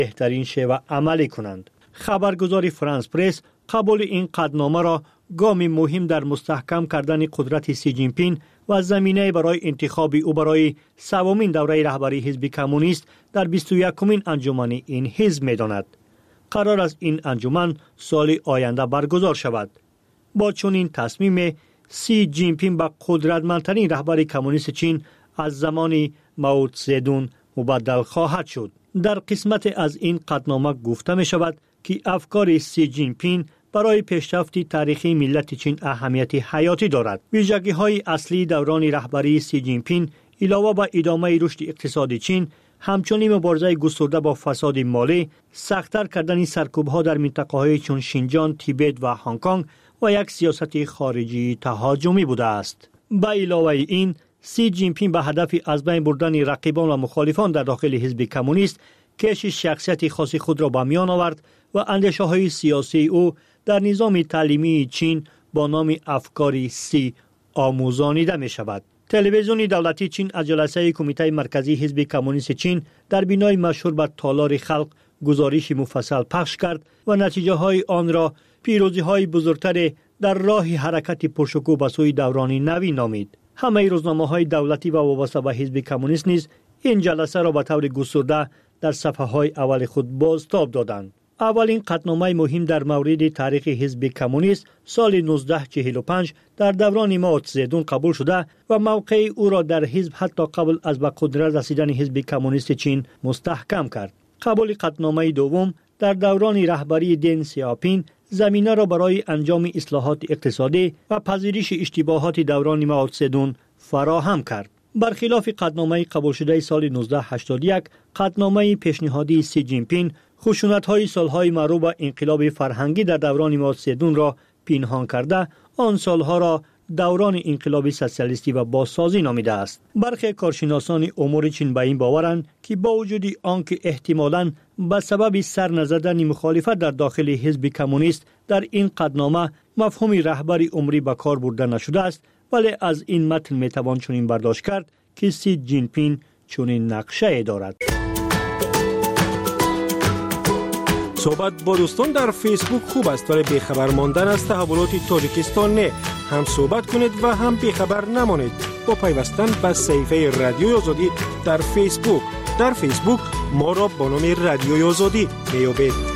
بهترین شیوه عملی کنند. خبرگزاری فرانس پرس قبول این قطعنامه را گامی مهم در مستحکم کردن قدرت سی جین پین و زمینه برای انتخاب او برای سومین دوره رهبری حزب کمونیست در 21مین انجمن این حزب می‌داند. قرار است این انجمن سال آینده برگزار شود. با چنین تصمیم سی جین پین به قدرتمندترین رهبر کمونیست چین از زمان مائو تزدون مبدل خواهد شد. در قسمت از این قطعنامه گفته می شود که افکار سی جین پین برای پیشرفت تاریخی ملت چین اهمیت حیاتی دارد. ویژگی‌های اصلی دوران رهبری سی جین پین علاوه بر ادامه رشد اقتصادی چین، همچنین مبارزه گسترده با فساد مالی، سخت‌تر کردن سرکوب‌ها در منطقه‌های چون شینجان، تیبت و هنگ کنگ و یک سیاست خارجی تهاجمی بوده است. به علاوه این، سی جین پین به هدف از بین بردن رقیبان و مخالفان در داخل حزب کمونیست کشش شخصیت خاص خود را به میان آورد و اندیشه‌های سیاسی او در نظام تعلیمی چین با نام افکار سی آموزانیده می شود. تلویزیون دولتی چین از جلسه کمیته مرکزی حزب کمونیست چین در بینای مشهور به تالار خلق گزارش مفصل پخش کرد و نتیجه های آن را پیروزی های بزرگتر در راه حرکت پرشکوه به سوی دوران نوین نامید. همه روزنامه های دولتی و وابسته به حزب کمونیست نیز این جلسه را به طور گسترده در صفحه های اول خود بازتاب دادند. اولین قطعنامه مهم در مورد تاریخ حزب کمونیست سال 1945 در دوران مائو تزدون قبول شده و موقع او را در حزب حتی قبل از به قدرت رسیدن حزب کمونیست چین مستحکم کرد. قبول قطعنامه دوم در دوران رهبری دن سیاپین زمینه را برای انجام اصلاحات اقتصادی و پذیرش اشتباهات دوران مائو تزدون فراهم کرد. برخلاف قطعنامه قبول شده سال 1981، قطعنامه پیشنهادی سی جین پین خشونت‌های سالهای معروف به انقلاب فرهنگی در دوران مائو تزدون را پنهان کرده، آن سالها را دوران انقلاب سوسیالیستی و بازسازی نامیده است. برخی کارشناسان امور چین به این باورند که با وجود آنکه احتمالاً به سبب سر نزدن مخالفت در داخل حزب کمونیست در این قطعنامه مفهوم رهبری عمری به کار برده نشده است، ولی از این متن میتوان چنین برداشت کرد که سی جین پین چنین نقشه دارد. صحبت با دوستان در فیسبوک خوب است، ولی بیخبر ماندن از تحولات تاجیکستان نه. هم صحبت کنید و هم بیخبر نمانید با پیوستن به صفحه رادیوی آزادی در فیسبوک. در فیسبوک ما را با نام رادیوی آزادی میابید.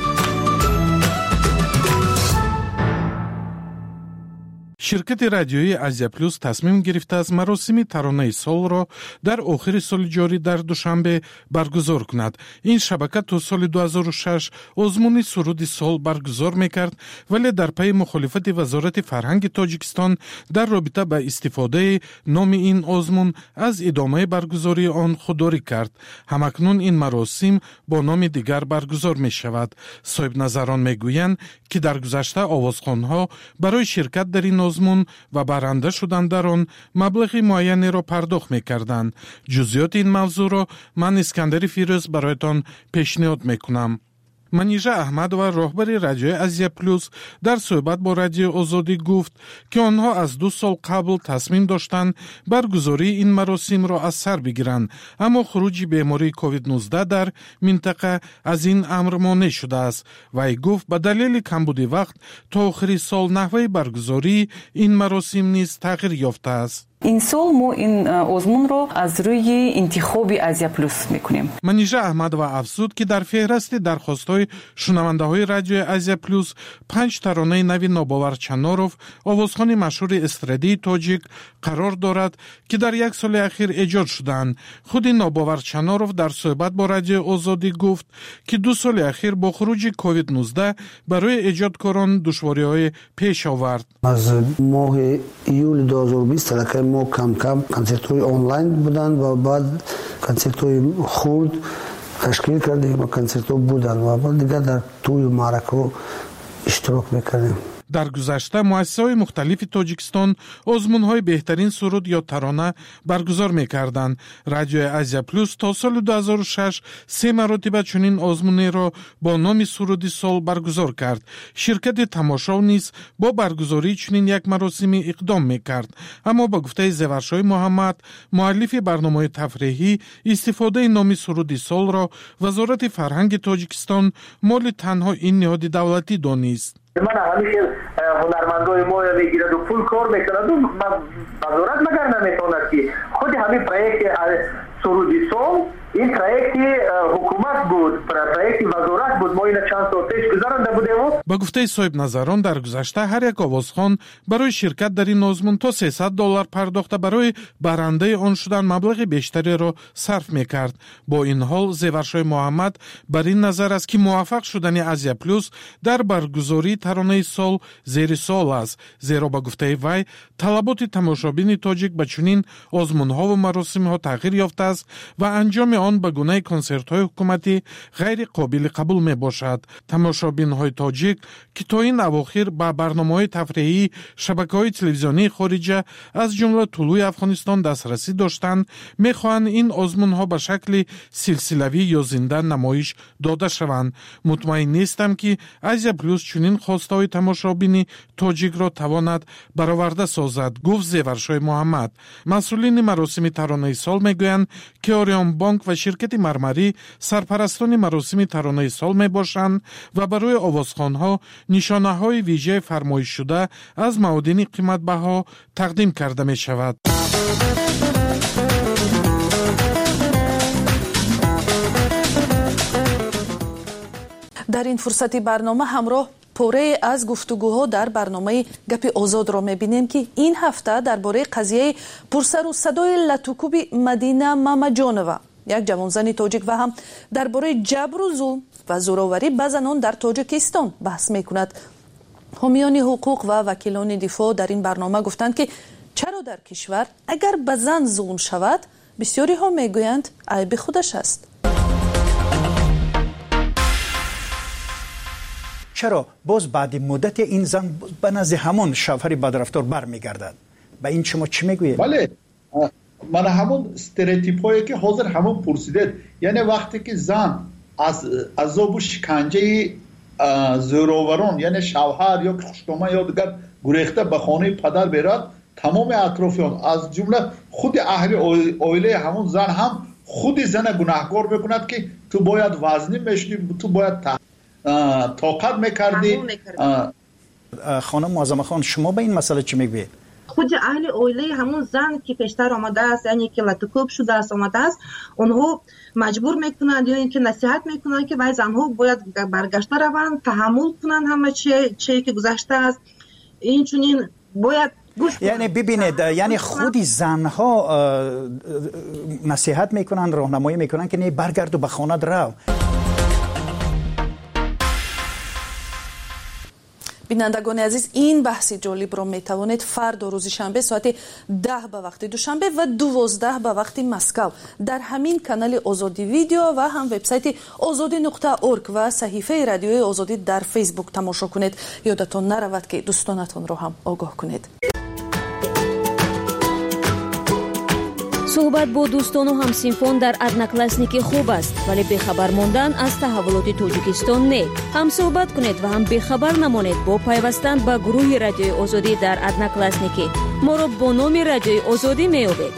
شرکت رادیویی آزیا پلوس تصمیم گرفته از مراسم ترانه سال را در آخر سال جاری در دوشنبه برگزار کند. این شبکه تا سال 2006 آزمون سرود سال برگزار میکرد، ولی در پی مخالفت وزارت فرهنگ تاجیکستان در رابطه با استفاده نام این آزمون از ادامه برگزاری آن خودداری کرد. همکنون این مراسم با نام دیگر برگزار می شود. صاحب نظران میگویند که در گذشته آوازخوانها برای شرکت در این آزمون و برنده شدن در آن مبلغ معینی را پرداخت می‌کردند. جزئیات این موضوع را من اسکندر فیروز برایتان پیشنهاد می‌کنم. منیژه احمد و راهبر رادیوی آزیا پلوس در صحبت با رادیو آزادی گفت که آنها از 2 سال قبل تصمیم داشتند برگزاری این مراسم را از سر بگیرند، اما خروج بیماری کووید 19 در منطقه از این امر مانع شده است. وی گفت به دلیل کمبود وقت تا آخر سال نحوه برگزاری این مراسم نیز تغییر یافته است. این سال ما این آزمون رو از روی انتخاب آزیا پلوس میکنیم. منیژه احمد و افزود که در فهرست درخواست‌های شنونده‌های رادیو آزیا پلوس 5 ترانه نوی ناباور چناروف، آوازخوان مشهور استرادی تاجیک قرار دارد که در 1 سال اخیر ایجاد شدند. خود ناباور چناروف در صحبت با رادیو آزادی گفت که 2 سال اخیر با خروج کووید 19 برای ایجادکاران دشواری‌های پیش آورد. از ماه ایول 2020 ما کم کنسرت‌های آنلاین بودن و بعد کنسرت‌های خرد تشکیل کردیم و کنسرت‌ها بودن و بعد دیگر در توی معرکه اشتراک می‌کردیم. در گذشته مؤسسه‌های مختلف تاجیکستان آزمون‌های بهترین سرود یا ترانه برگزار می‌کردند. رادیوی آزیا پلوس تا سال 2006 سه مرتبه چنین آزمونی را با نام سرودی سال برگزار کرد. شرکت تماشا نیز با برگزاری چنین یک مراسمی اقدام می‌کرد. اما با گفته زیورشاه محمد، مؤلف برنامه تفریحی، استفاده نام سرودی سال را وزارت فرهنگ تاجیکستان مال تنها این نهاد دولتی دانست. من همیشه هنرمندای ما میگیرد و پول کار میکند و وزارت مگر نمیتواند که خود همین پروژه سرودی سال این پروژه حکومت بود، پروژه وزارت بود. ما این چند سال پیش گذرانده بودیم. با گفته صاحب نظران در گذشته هر یک آوازخوان برای شرکت در این آزمون تا $300 پرداخته برای برنده آن شدن مبلغ بیشتری را صرف میکرد. با این حال زیورشاه محمد بر این نظر است که موفق شدن آزیا پلوس در برگزاری ترانه سال زیر سوال است، زیرا با گفته وی طلبات تماشابین تاجیک به چنین آزمون‌ها و مراسم‌ها تغییر یافته است و انجام آن به گونه کنسرت‌های حکومتی غیر قابل قبول میباشد. تماشابین‌های تاجیک که تا این اواخر با برنامه‌های تفریحی شبکه‌های تلویزیونی خارجه از جمله طلوع افغانستان دسترسی داشتند، می‌خواهند این آزمون‌ها به شکل سلسله‌ای یا زنده نمایش داده شوند. مطمئن نیستم که آزیا پلوس چنین خواست‌های تماشابین تاجیک را تواند برآورده سازد، گفت زیورشاه محمد. مسئولین مراسم ترانه سال میگویند که آریان بانک و شرکت مرمری سرپرستان مراسم ترانه سال میباشند و برای آوازخوان‌ها نشانه‌های ویژه فرمایش شده از معادن قیمت بها تقدیم کرده می شود. در این فرصتی برنامه همراه پوره از گفتگوها در برنامه گپ آزاد را می‌بینیم که این هفته درباره قضیه پرسر و صدای لطوکوب مدینه مامجانова، یک جوانزن تاجیک و هم درباره جبر و ظلم و زوراوری به زنان در تاجیکستان بحث می‌کند. حامیان حقوق و وکیلان دفاع در این برنامه گفتند که چرا در کشور اگر به زن ظلم شود بسیاری ها میگویند عیب خودش است. چرا باز بعد مدت این زن به نزد همون شوهر بدرفتار برمیگردد؟ به این شما چی میگویید؟ بله، من همون استریوتیپایی که حاضر همون پرسیدید، یعنی وقتی که زن از عذاب و شکنجه زوراوران یعنی شوهر یا خشتومه یا دیگر گریخته به خانه پدر برد، تمام اطرافیان از جمله خود اهل عائله همون زن هم خود زن گناهکار میکند که تو باید وزنی میشدی، تو باید طاقت میکردی. خانم معظمه خان، شما به این مسئله چی میگویید؟ خود اهل عائله همون زن که پیشتر آمده است، یعنی که لطوکوب شده است آمده است، اونها مجبور میکنند یا اینکه نصیحت میکنند که زنها باید برگشته روند، تحمل کنند همه چی که گذشته است. این چنین باید یعنی ببینید، یعنی خود زنها نصیحت میکنند، راهنمایی میکنند که نه برگرد و به خانه رو. بینندگان عزیز، این بحث جالب را می توانید فردا روز شنبه ساعت 10 به وقت دوشنبه و 12 به وقت مسکو در همین کانال آزادی ویدیو و هم وبسایت azadi.org و صحیفه رادیوی آزادی در فیسبوک تماشا کنید. یادتان نرود که دوستانتان را هم آگاه کنید. صحبت با دوستان و همسینفان در ادناکلاسنیکی خوب است، ولی بخبر ماندن از تحولات تاجیکستان نه. هم صحبت کنید و هم بخبر نمانید با پیوستن به گروه رادیوی آزادی در ادناکلاسنیکی. ما را با نام رادیوی آزادی می‌یابید.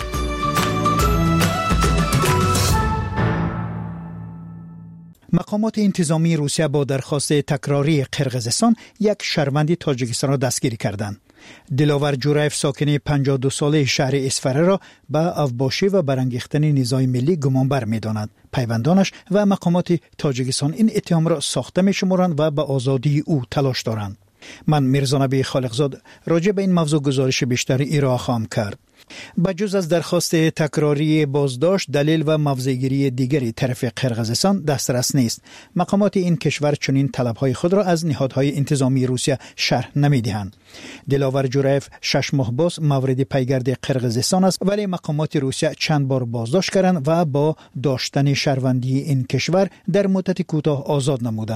مقامات انتظامی روسیه با درخواست تکراری قرقیزستان یک شهروند تاجیکستان را دستگیر کردند. دلاور جورایف ساکن 52 ساله شهر اسفره را به افباشی و برانگیختن نزاع ملی گمانبر می‌دانند. پیوندانش و مقامات تاجیکستان این اتهام را ساخته می‌شمارند و به آزادی او تلاش دارند. من میرزا نبی خالقزاد راجع به این موضوع گزارش بیشتری ارائه خواهم کرد. بجز از درخواست تکراری بازداشت، دلیل و موضع‌گیری دیگری طرف قرقیزستان دسترس نیست. مقامات این کشور چنین طلب‌های خود را از نهادهای انتظامی روسیه شرح نمی‌دهند. دلاور جورایف 6 ماه باز مورد پیگرد قرقیزستان است، ولی مقامات روسیه چند بار بازداشت کردند و با داشتن شهروندی این کشور در مدت کوتاه آزاد نمودند.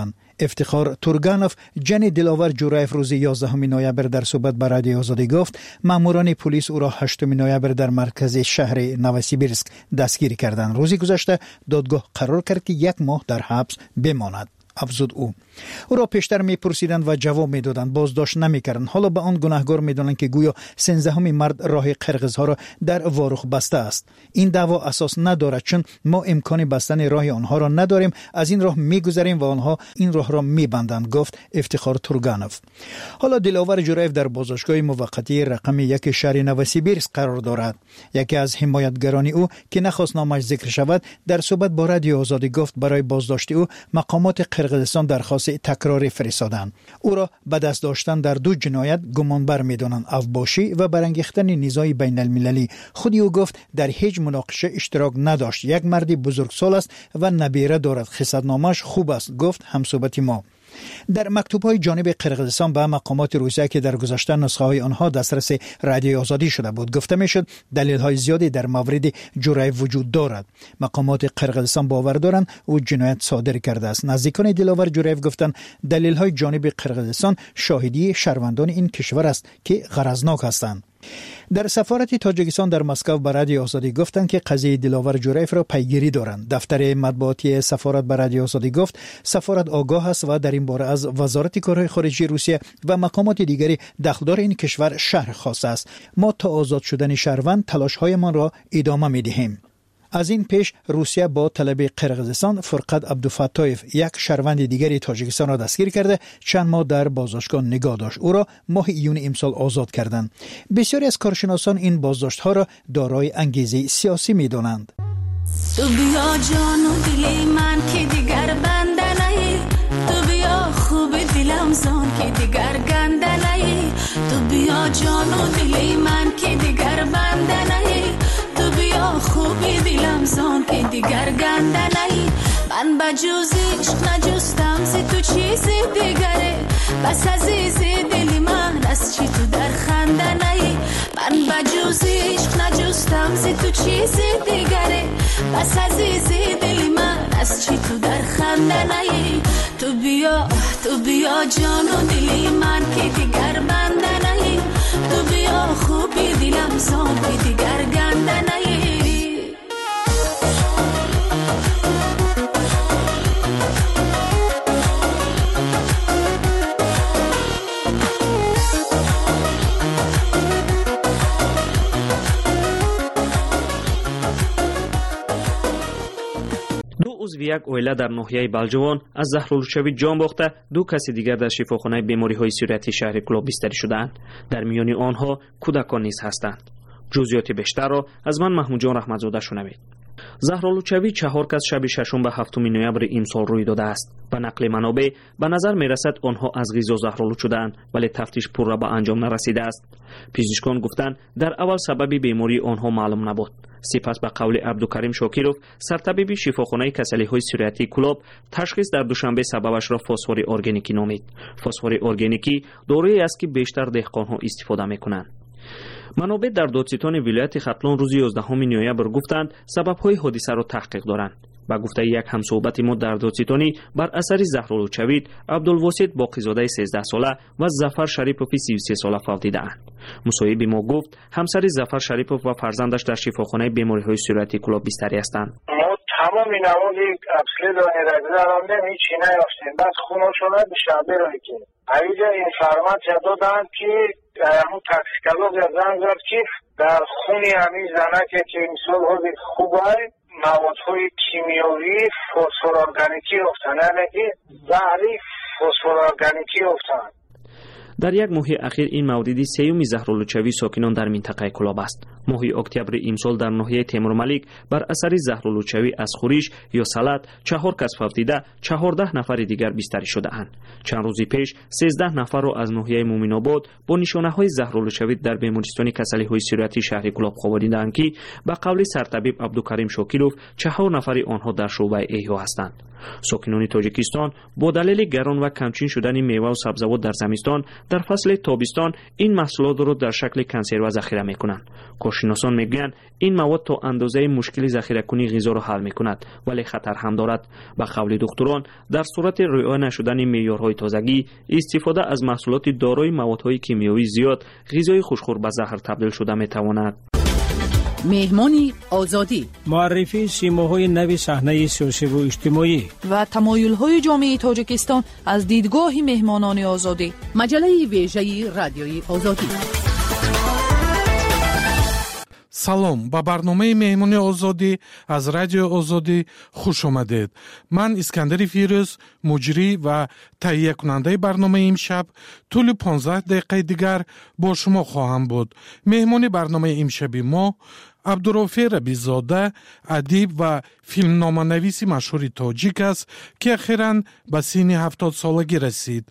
افتخار تورگانوف جن دلاور جورایف روز 11 نوامبر در صحبت با رادیو آزادی گفت ماموران پلیس او را 8 نوامبر در مرکز شهر نوسیبیرسک دستگیر کردند. روزی گذشته دادگاه قرار کرد که 1 ماه در حبس بماند. افزود او را پیشتر میپرسیدند و جواب میدادند، بازداشت نمیکردند. حالا به آن گناهکار میدانند که گویا 13 مرد راه قرقزها را در واروخ بسته است. این دعوا اساس ندارد چون ما امکان بستن راه آنها را نداریم، از این راه میگذریم و آنها این راه را میبندند، گفت افتخار تورگانوف. حالا دلاور جورایف در بازداشتگاه موقتی رقم 1 شهر نوسیبیرسک قرار دارد. یکی از حمایتگران او که نخواست نامش ذکر شود در صحبت با رادیو آزادی گفت برای بازداشت او مقامات قرقزستان درخواست تکراری فرستادند. او را به دست داشتن در 2 جنایت گمانبر می‌دانند، افباشی و برانگیختن نزاع بین المللی. خودی او گفت در هیچ مناقشه اشتراک نداشت. یک مردی بزرگسال است و نبیره دارد. خصلت‌نامه‌اش خوب است، گفت همصحبت ما. در مکتوب‌های جانب قرقزستان به مقامات روسیه که در گذشته نسخه‌های آنها دسترس رادیو آزادی شده بود گفته میشد دلیل‌های زیادی در مورد جورایف وجود دارد. مقامات قرقزستان باور دارند او جنایت صادر کرده است. نزدیکان دلاور جورایف گفتند دلیل‌های جانب قرقزستان شاهدی شهروندان این کشور است که غرضناک هستند. در سفارت تاجیکستان در مسکو به رادیو آزادی گفتند که قضیه دلاور جورایف را پیگیری دارند. دفتر مطبوعاتی سفارت به رادیو آزادی گفت سفارت آگاه است و در این باره از وزارت کارهای خارجه روسیه و مقامات دیگری دخلدار این کشور شرح خواسته است. ما تا آزاد شدن شهروند تلاش‌هایمان را ادامه می‌دهیم. از این پیش روسیه با طلب قرقزستان فرقت عبدالفتایف یک شهروند دیگری تاجیکستان را دستگیر کرده چند ماه در بازداشتگاه نگاه داشت. او را ماه ایون امسال آزاد کردند. بسیاری از کارشناسان این بازداشت‌ها را دارای انگیزه سیاسی می‌دانند. تو بیا جان و دل من که دیگر بنده نهی، تو بیا خوب دلم زان که دیگر گنده نهی، تو بیا جان و دل من که دیگر بنده نهی، تو بیا خوب دلم زان که دیگر گنده نهی. من بجز عشق نجستم زی تو چیزی دیگره، بس عزیز دل من از چی تو در خنده نهی. من بجز عشق نجستم زی تو چیزی دیگره، بس عزیز دل من از چی تو در خنده نهی. تو بیا جان و دل من که دیگر بنده نهی، تو بیا خوبی دلم زان که دیگر گنده نهی. عضو یک اویله در ناحیه بلجوان از زهرالودشوی جان باخته، 2 کس دیگر در شفاخانه بیماری‌های سیریتی شهر کلوب بستری شدند. در میان آنها کودکان نیز هستند. جزئیات بیشتر را از من محمود جان رحمتزاده شنوید. زهرالودشوی 4 کس شب 6 به 7 نوامبر امسال روی داده است. به نقل منابع به نظر می‌رسد آنها از غذا زهرآلود شدند، ولی تفتیش پورا به انجام نرسیده است. پزشکان گفتند در اول سبب بیماری آنها معلوم نبود. سپس به قول عبدالکریم شاکیروف سرطبیب شفاخانه کسلی‌های سیریتی کلوب تشخیص در دوشنبه سببش را فسفر ارگانیکی نامید. فسفر ارگانیکی دارویی است که بیشتر دهقان‌ها استفاده می‌کنند. منابع در دادستان ولایت ختلان روز 11 نوامبر گفتند سبب‌های حادثه را تحقیق دارند. با گفته یک همصحبت ما در دادستانی بر اثر زهرالودشوی عبدالواسط باقی‌زاده 13 ساله و ظفر شریپوف 33 ساله فوت دیدند. مصاحب ما گفت همسر ظفر شریپوف و فرزندش در شفاخانه بیماری‌های سیریتی کلوب بستری هستند. تمام نمازی اصلی دانی رگزارانده هیچی نیافتیم. بس خوناشونه به شعبه رایی که اینجا اینفرماسیا دادند که همون تاکسیکولوژ زنگ زد که در خونی همین زنکه که امسال حاضر خوبه موادهای کیمیایی فسفر ارگانیکی افتن، یعنی که زهری فسفر ارگانیکی افتن. در یک ماه اخیر این مورد سیوم زهرالودشوی ساکنان در منطقه کلوب است. ماه اکتبر امسال در ناحیه تیمور ملیک بر اثر زهرالودشوی از خورش یا سلط 4 کس فوت دیده، 14 نفر دیگر بستری شده اند. چند روز پیش 13 نفر را از ناحیه مومن آباد با نشانه‌های زهرالودشوی در بیمارستان کسلی‌های سیریتی شهر کلوب خواباندند که به قول سرطبیب عبدالکریم شاکیروف 4 نفر آنها در شعبه احیا هستند. ساکنان تاجیکستان با دلیل گران و کمچین شدن میوه و سبزیجات در زمستان در فصل تابستان این محصولات را در شکل کنسرو ذخیره میکنند. کارشناسان میگویند این مواد تا اندازه مشکل ذخیره کنی غذا را حل میکند ولی خطر هم دارد. به قول دکتران در صورت رعایت نشدن معیارهای تازگی استفاده از محصولات دارای موادهای کیمیایی زیاد غذای خوشخور به زهر تبدیل شده میتواند. مهمانی آزادی، معرفی سیماهای نو صحنه سیاسی و اجتماعی و تمایل‌های جامعه تاجیکستان از دیدگاه مهمانان آزادی. مجله ویژه رادیوی آزادی. салом ба барномаи меҳмони озодӣ аз радиои озодӣ хуш омадед. ман искандари фирӯз муҷрӣ ва таҳиякунандаи барномаи имшаб тӯли 15 дақиқаи дигар бо шумо хоҳам буд. меҳмони барномаи имшаби мо абдурофе рабизода, адиб ва филмноманависи машҳури тоҷик аст ки ахиран ба синни 70 солагӣ расид.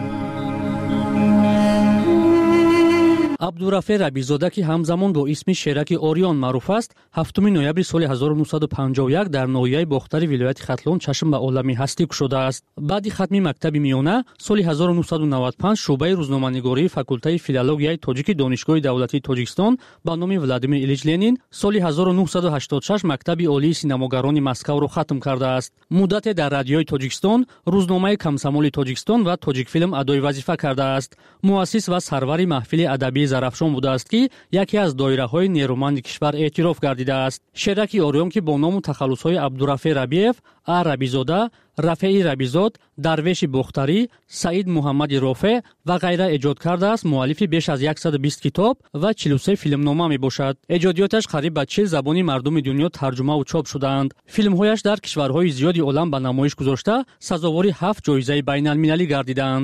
абдурафе рабизода ки ҳамзамон бо исми шераки ориён маъруф аст, 7 ноябри соли 1951 дар ноҳияи бохтари вилояти хатлон чашм ба олами ҳастӣ кушодааст. баъди хатми мактаби миёна соли 1995 шуъбаи рӯзноманигории факултаи филологияи тоҷики донишгоҳи давлатии Тоҷикистон ба номи Владимир Илич Ленин соли 1986 мактаби олии синамогарони Москавро хатм кардааст. муддате дар радиои Тоҷикистон, рӯзномаи Комсомоли Тоҷикистон ва Тоҷикфилм адои вазифа кардааст. муассис ва сарвари маҳфили адабии зарафшон будааст ки яке аз доираҳои нерӯманди кишвар эътироф гардидааст. шераки ориён ки бо ному тахаллусҳои Абдурафе Рабиев, А. Рабизода, Рафеи Рабизод, Дарвеши Бохтарӣ, Саид Муҳаммади Рофе ва ғайра эҷод кардааст. муаллифи беш аз 120 китоб ва 43 филмнома мебошад. эҷодиёташ қариб ба 40 забони мардуми дунё тарҷумаву чоп шудаанд. филмҳояш дар кишварҳои зиёди олам ба намоиш гузошта сазовори 7 ҷоизаи байналмилалӣ гардидаанд.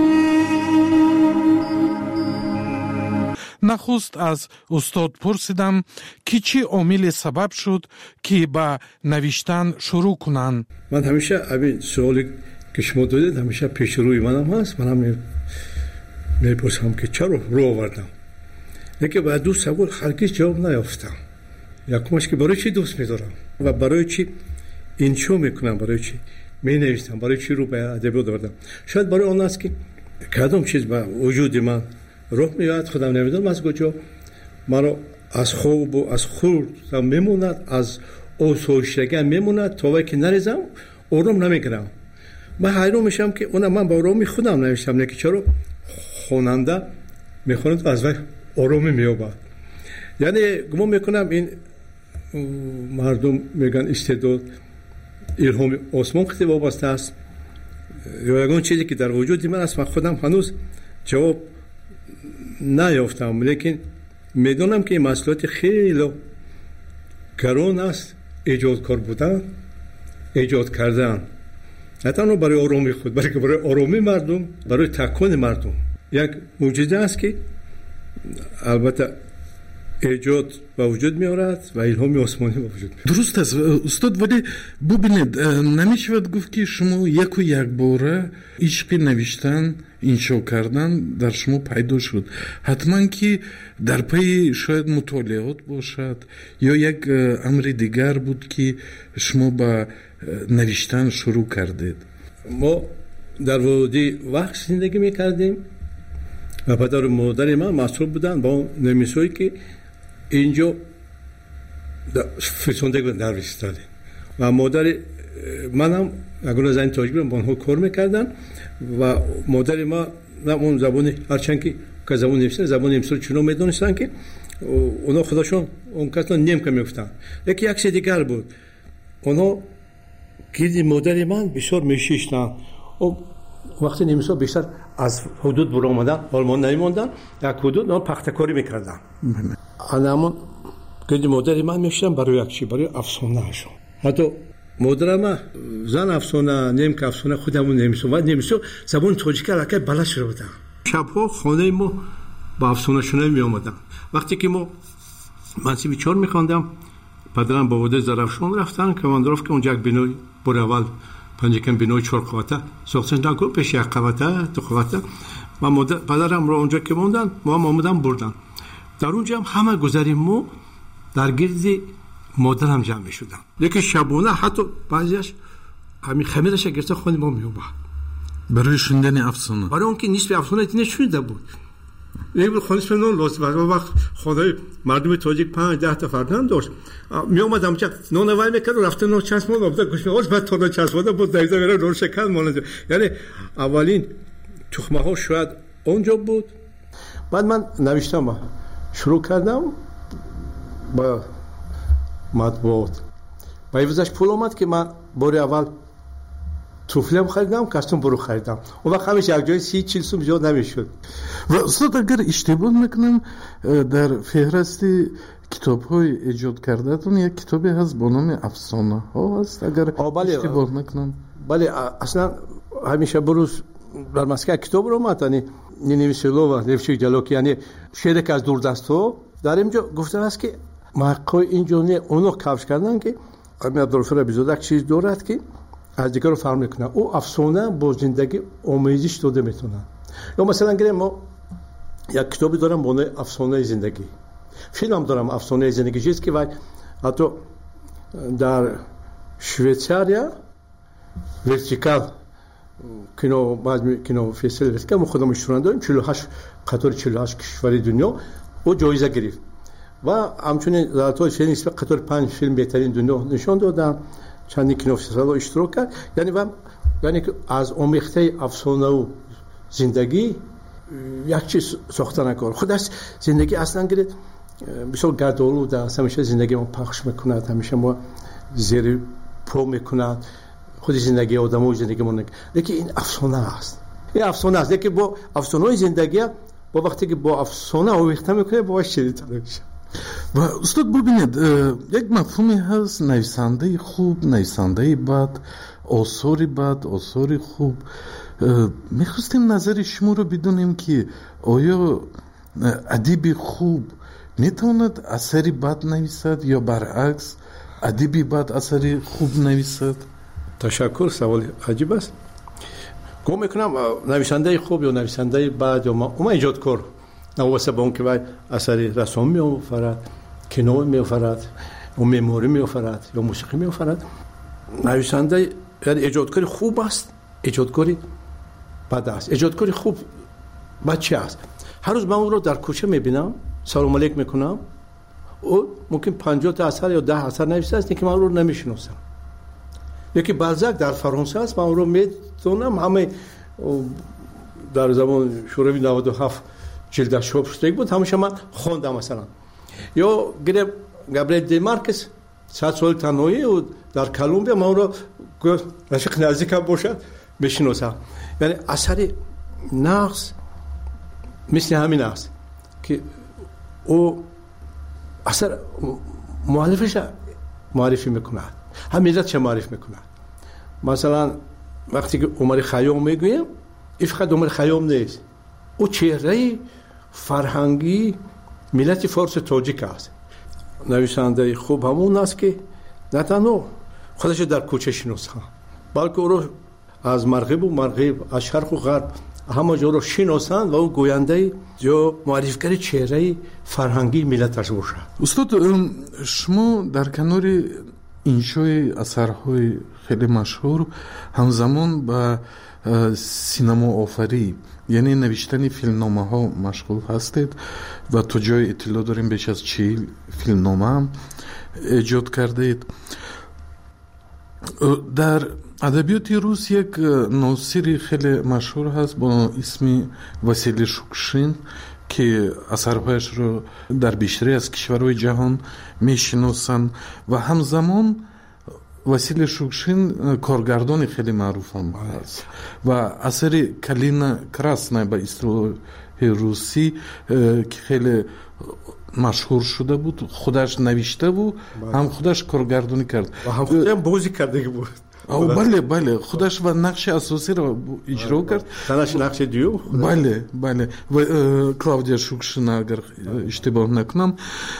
нахуст аз устод пурсидам ки чӣ омиле сабаб шуд ки ба навиштан шурӯъ кунанд. ман ҳамеша абин суоле ки шумо додед ҳамеша пешрӯи манам ҳаст. манам мепурсам ки чаро рӯ овардам, лекин ба ду савол ҳаргиз ҷавоб наёфтам. якумаш ки барои чӣ дӯст медорам ва барои чӣ иншо мекунам, барои чӣ менавистам, барои чӣ рӯ ба адабиёт овардам. шояд барои он аст ки кадом чиз ба вуҷуди ман роҳ меояд, худам намедонам аз куҷо маро аз хобу аз хурдам мемонад, аз осоиштагиам мемонад, то вақте ки нарезам ором намегирам. ман ҳайрон мешавам ки ман ба ороми худам навиштам, лекин чаро хонанда мехонад аз вай оромӣ меёбад. яъне гумон мекунам ин мардум мегӯянд истеъдод илҳоми осмон хеле вобаста аст ё ягон чизе ки дар вуҷуди ман аст. ман худам ҳанӯз ҷавоб наёфтам, лекин медонам ки ин масъулияти хеле гарон аст. эҷодкор будан, эҷод кардан, на танҳо барои оромии худ, балки барои оромии мардум, барои такони мардум як мӯъҷиза аст ки албатта эҷод ба вуҷуд меорад ва илҳоми осмонӣ ба вуҷуд меорад. дуруст аст устод, вале бубинед, намешавад гуфт ки шумо яку якбора ишқи навиштан, иншо кардан дар шумо пайдо шуд. ҳатман ки дар пайи шояд мутолиот бошад ё як амри дигар буд ки шумо ба навиштан шурӯъ кардед. мо дар води вақт зиндагӣ мекардем ва падару модари ман масъул буданд ба он нависҳое ки инҷо фирсонда навистали ва модари манам ягона зани тоҷик ба онҳо кор мекардан ва модари ман он забони ҳарчанд ки забони нависдан забони немисро чунон медонистанд ки онҳо худашон он касро немка мегуфтанд. лекин як се дигар буд, онҳо гирди модари ман бисёр мешиштанд. вақти немисҳо бештар аз ҳудуд буромадан олмон намемондан, як ҳудуд пахтакорӣ мекардан. анамон гирди модари ман мешиштанд барои як чӣ, барои афсонаашон. ҳатто модарам зан афсона, немка афсона, худамон немисо ва немисо забони тоҷика аллакай баланд шуда буданд. шабҳо хонаи мо ба афсонашунавӣ меомаданд. вақте ки мо мансиби 4 мехондам, падарам ба водаи Зарафшон рафтанд, командировка онҷа як бинои бори аввал панҷакам бинои 4 қавата сохтанд, пеш як қавата, 2 қавата. ва падарамро онҷа ки монданд, мо ҳам омадан бурданд. дар онҷа ҳам ҳама гузари мо дар гирди модарам ҷамъ мешуданд. лекин шабона ҳатто баъзеаш همین خمیرش گرفته خونه ما می اومد برای شنیدن افسانه. برای اون که نصف افسانه نشونده بود. یک خونش منون لازم بود. وقت خدای مردم تاجیک 5-10 تا فرزند داشت. می اومد همچه نون وای میکرد و رفته نون چسب مون آورد گوش می‌آورد بعد تا نون چسباده بود دایزه میره نون شکل مونده. یعنی اولین تخمه ها شاید اونجا بود. بعد من نوشتم شروع کردم با مطبوعات. با ایوزش پول اومد که من بار اول توفلم خریدم کاستوم برو خریدم. اون وقت همیشه یک جای 30-40 سوم زیاد نمیشد. و استاد اگر اشتباه نکنم در فهرست کتاب‌های ایجاد کرده‌تون یک کتابی هست با نام افسانه ها هست اگر اشتباه نکنم. بله اصلا همیشه بروز در مسکه کتاب رو اومد نویسلو و نوشته جلوکی یعنی شعر که از دوردست‌ها در اینجا گفته است که مقای اینجا نه اونو کاوش کردن که عبدالرفیق ربیزاده یک چیز دارد که از دیگر رو فرق میکنه او افسانه با زندگی آمیزش داده میتونه. یا مثلا گریم ما یک کتابی دارم با نام افسانه زندگی، فیلم دارم افسانه زندگی چیز که حتی در شویتزاریا ورتیکال کینو فستیوال ورتیکال ما خودمون شروع داریم 48 کشور دنیا او جایزه گرفت و همچنین در طول فیلم نسبت قطار 5 فیلم بهترین دنیا نشان دادن چندین کینو فستیوال اشتراک کرد. یعنی که از آمیخته افسانه و زندگی یک چیز ساخته نکار خودش زندگی اصلا گرید بسیار گردآلود است. همیشه زندگی ما پخش میکند، همیشه ما زیر پا میکند خود زندگی آدم و زندگی ما لیکن این افسانه است. این افسانه است لیکن با افسانه زندگی با وقتی که با افسانه آمیخته میکنه باش شدیدتر میشه. و استاد ببینید یک مفهومی هست نویسنده خوب، نویسنده بد، آثاری بد، آثاری خوب. میخواستیم نظر شما رو بدونیم که آیا ادیب خوب میتواند اثری بد نویسد یا برعکس ادیبی بد اثری خوب نویسد؟ تشکر، سوال عجیب است. گم میکنم نویسنده خوب یا نویسنده بد یا ما ایجادکار نواسه با اون که باید اثری رسام می‌آفرد، کینو می‌آفرد، و معماری می‌آفرد یا موسیقی می‌آفرد. نویسنده یعنی ایجادکاری خوب است، ایجادکاری بد است. ایجادکاری خوب بچه است. هر روز من اون رو در کوچه می‌بینم، سلام علیک می‌کنم. او ممکن 50 تا اثر یا 10 اثر نوشته است که من اون رو نمی‌شناسم. یکی بالزاک در فرانسه است، من اون رو می‌دونم، همه در زمان شوروی 97 جلدش چاپ شده بود، همیشه من خوندم. مثلا یا گابریل دی مارکس 100 سال تنهایی و در کلمبیا من رو عاشق نزدیک باشد بشناسم. یعنی اثر نقص مثل همین است که او اثر مؤلفش معرفی میکنه، هم ملت چه معرفی میکنه. مثلا وقتی که عمر خیام میگویم این فقط عمر خیام نیست، او چهره فرهنگی ملت فارس تاجیک است. نویسنده خوب همون است که نه تنها خودش در کوچه شناسه بلکه او رو از مغرب از شرق و غرب همه جا رو شناسند و او گوینده یا معرفیگر چهره فرهنگی ملتش باشد. استاد شما در کنار انشای اثرهای خیلی مشهور همزمان با سینما آفری یعنی نوشتن فیلمنامه ها مشغول هستید و تو جای اطلاع داریم بیش از 40 فیلمنامه هم ایجاد کردید. در ادبیات روس یک ناصری خیلی مشهور هست با اسم واسیلی شوکشین که اثرهایش رو در بیشتری از کشورهای جهان میشناسند و همزمان واسیلی شوکشین کارگردان خیلی معروف هم هست و اثر کلینا کراسنا به اصطلاح روسی که خیلی مشهور شده بود خودش نوشته بود هم خودش کارگردانی کرد و هم خودش بازی کرده بود. بله خودش و نقش اساسی رو اجرا کرد. تنش نقش دیو بله و کلاودیا شوکشین اگر اشتباه نکنم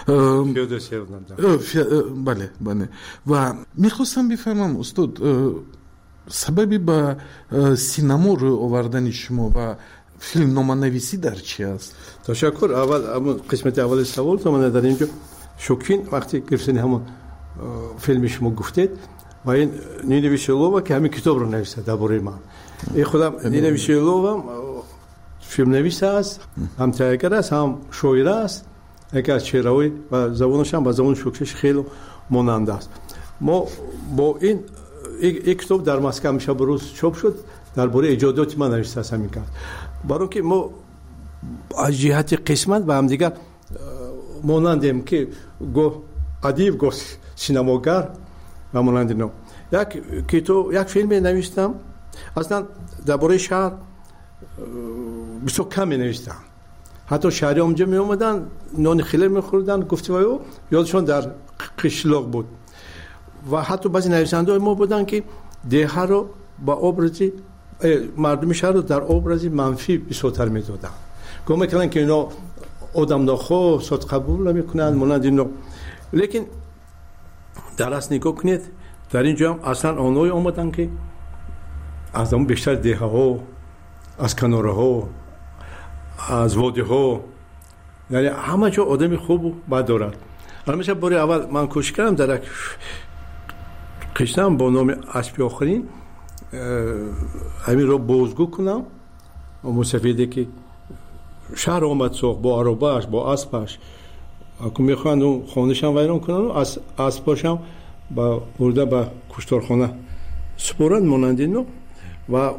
بله و میخواستم بفهمم استاد سببی با سینما رو آوردن شما و فیلمنامه نویسی در چی است؟ تشکر. اول قسمت اول سوال تو من در اینجا شوکین وقتی گرفتن همون فیلم شما گفتید و این نینی ویشلووا که همین کتاب رو نوشته درباره من. این خودم نینی ویشلووا فیلم نویس است، هم تهیه‌گر است، هم شاعر است. یکی از چهره‌های و زبانش هم با زبان شوکش خیلی ماننده است. ما با این کتاب در مسکو میشه بروز چاپ شد درباره ایجادات من نوشته است همین کار. برای که ما از جهت قسمت با هم دیگر مانندیم که گو ادیب گو سینماگر و مانند اینا. یک فیلم نوشتم اصلا درباره شهر بسیار کم نوشتم. حتی شهری اونجا می اومدن نان خیلی میخوردن گفتگو یادشون در قشلاق بود و حتی بعضی نویسنده ما بودن که دیه رو با ابرزی مردم شهر رو در ابرزی منفی بسیارتر میدادن. گفت میکنن که اینا آدم نخواه صد قبول نمیکنن مانند اینا. لیکن در اصل نگاه کنید در اینجا هم اصلا آنهایی آمدن که از اون بیشتر دیه ها از کناره ها از واده ها یعنی همه جا آدم خوب و بد دارد. همیشه باری اول من کوشش کردم در یک قشتم با نام اسب آخرین همین رو بازگو کنم و مصفیده که شهر آمد سوخ با عرباش با اسبش اکو میخواند اون خانهش هم ویران کنن و اسباش هم با برده با کشتارخانه سپورند مانند اینو و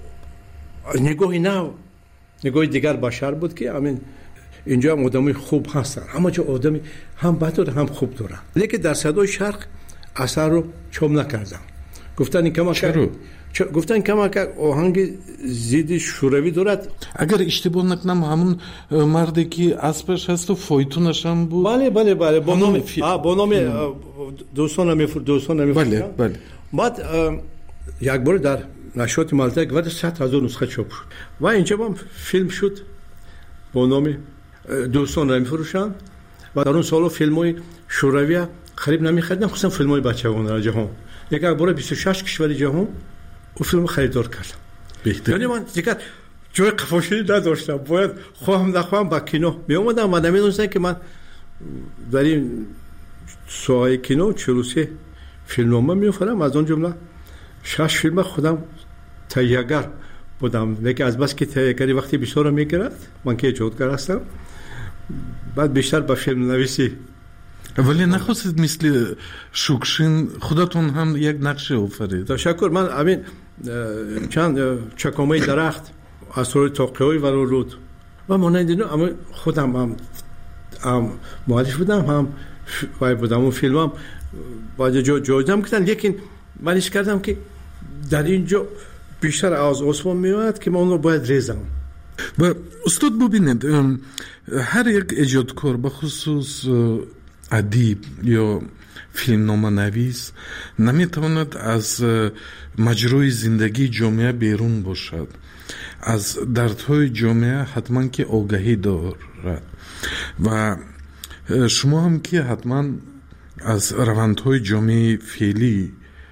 نگاهی نه نگاه دیگر بشر بود که همین اینجا هم آدمی خوب هستن همه جا آدمی هم بد داره هم خوب دارن. لیکن در صدای شرق اثر رو چوب نکردن. گفتن گفتن کمک آهنگ زید شوروی دارد. اگر اشتباه نکنم همون مردی که اسبش هست و فایتونش هم بود. بله با نام دوستان بله. بعد یک بار در نشریات مالته گفت 100,000 نسخه چاپ شد و اینجا هم فیلم شد با نام دوستان را میفروشند و در اون سالا فیلم‌های شوروی خرید نمی‌خریدن خصوصا فیلم‌های بچگانه در جهان. یک بار 26 کشور جهان اون فیلم خریدار کردم. یعنی من دیگه جای قفاشی نداشتم باید خواهم نخواهم با کینو می اومدم و نمیدونستم که من در این ساحه کینو 43 فیلمنامه می‌آورم از اون جمله 6 فیلم خودم تهیه‌گر بودم. لیکن از بس که تهیه‌گری وقتی بسیار می‌گیرد من که ایجادگر هستم بعد بیشتر به فیلم نویسی. ولی نخواستید مثل شوکشین خودتون هم یک نقشه آفرید؟ تشکر. من همین چند چکامه درخت اسرار تاقی‌های ورا رود و مانند اینا اما خودم هم مؤلف بودم هم وای بودم اون فیلمم باید جایزم کردن. لیکن منش کردم که در اینجا بیشتر از آسمان میاد که من اون رو باید ریزم. و استاد ببینید هر یک ایجادکار بخصوص ادیب یا فیلمنامه نویس نمیتواند از مجرای زندگی جامعه بیرون باشد. از دردهای جامعه حتما که آگاهی دارد و شما هم که حتما از روندهای جامعه فعلی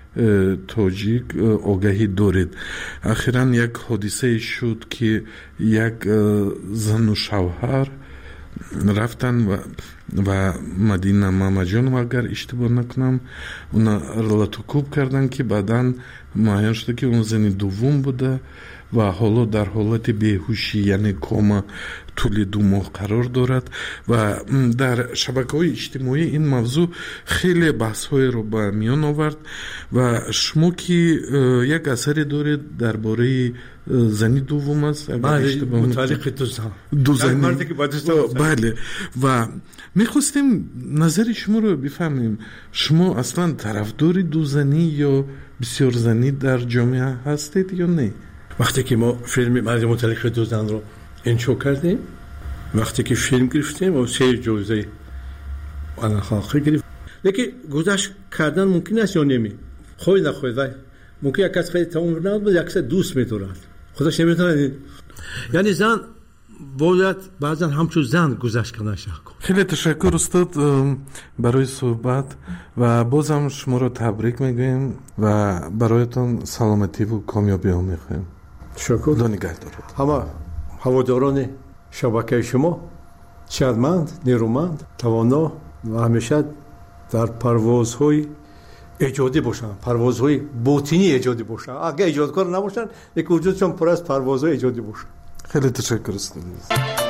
تاجیک آگاهی دارید. اخیراً یک حادثه شد که یک زن و شوهر رفتن و مدینه مامجان اگر اشتباه نکنم اونا رلاتوکوب کردن که بعداً معین شده که اون زن دوم بوده و حالا در حالت بیهوشی یعنی کوما طول 2 ماه قرار دارد و در شبکه‌های اجتماعی این موضوع خیلی بحث‌های رو به میان آورد و شما که یک اثری دارید درباره زنی دوم است متعلق دو زنی بله و میخواستیم نظر شما رو بفهمیم. شما اصلا طرفدار دو زنی یا بسیار زنی در جامعه هستید یا نه؟ وقتی که ما فیلم مرد متعلق دو زن رو انشا کردیم وقتی که فیلم گرفتیم و 3 جایزه آنخاخی گرفت. لیکن گذشت کردن ممکن است یا نمی خواهی نخواهید ولی ممکن یک کس خیلی تمام نمید بود یک کس دوست می‌دارد خودش نمی‌تونه. یعنی زن باید بعضا همچون زن گذشت کنه. خیلی تشکر استاد برای صحبت و بازم شما رو تبریک میگویم و برایتون سلامتی و کامیابی ها میخوایم. تشکر. خدا نگهدارت. همه هواداران شبکه شما شادمند، نیرومند، توانا و همیشه در پروازهای ایجادی باشن، پروازهای باطنی ایجادی باشن. اگه ایجادکار نباشن یک وجودشون پر از پروازهای ایجادی باشن. خیلی تشکر است.